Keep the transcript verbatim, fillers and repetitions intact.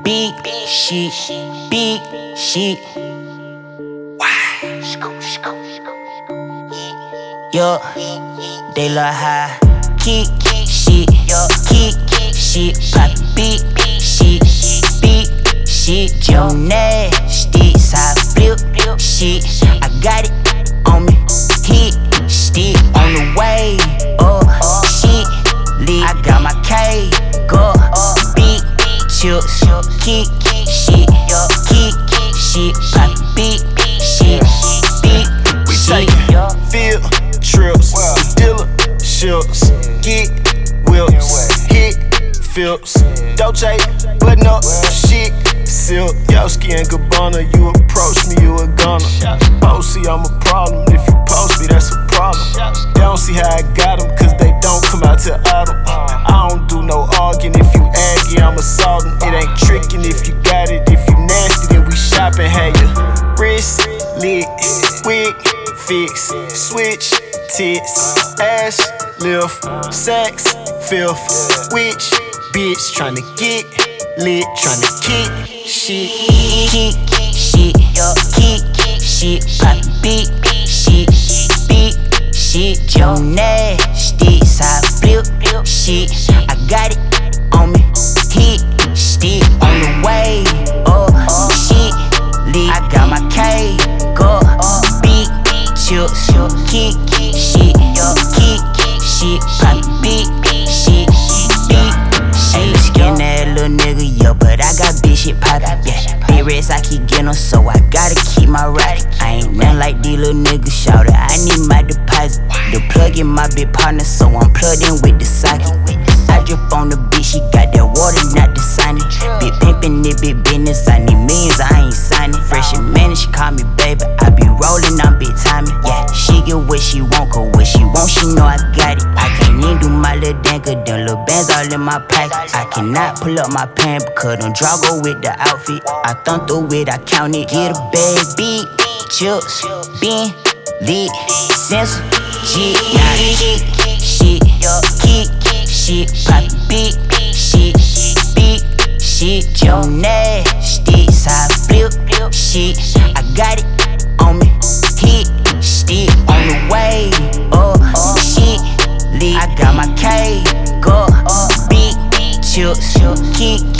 big shit, big shit. Yup, they love high. Kick shit, kick shit, pop big shit, big shit. Joe nasty, side flip shit. I got it on me, hit stick on the way up. Shit lit, I got my cake up. Big chips, kick shit, kick shit, pop big shit, big shit. Field trips, dealerships, get whips, hit Phillips, Dolce, button up, shit, silk, Yoski and Gabbana. You approach me, you a gunner. Posey, I'm a problem. If you post me, that's a problem. They don't see how I got them, cause they don't come out till autumn. I don't do no arguing. If you aggy, I'm assaulting. It ain't tricking if you got it. If you nasty, then we shopping. Had your wrist lit, wig fix, switch, tits, ass, lift, sex, filth, witch, bitch, tryna get lit, tryna kick shit, kick shit, kick shit, pop big shit, big shit. Joe nasty, side flip shit. I got it on me, hit stick on the way up. Shit lit, I got my cake up. Big chips, kick shit, kick shit, pop big shit, big shit. Hey, let's get that little nigga, yo, but I got big shit poppin', yeah. Big reds, I keep getting them, so I gotta keep my racket. I ain't nothing like these little niggas, shout it. I need my deposit. The plug in my big partner, so I'm plugged in with the socket. I drip on the bitch, she got that water, not the signing. Big pimpin', it big business, I need millions, I ain't signing. Fresh and managed, she call me baby, I be rollin', I'm big timing. Yeah, she get what she want, cause what she want, she know I got it. I can't even do my little dance, cause them little bands all in my pocket. I cannot pull up my pants, because them draw go with the outfit. I thump through it, I count it, get a bag, big chips, been lit, sense, shit, now kick shit, kick shit, pop big shit, big shit. Joe nasty, side flip shit. I got it on me, hit stick on the way up. Shit lit, I got my cake up. Big chips, kick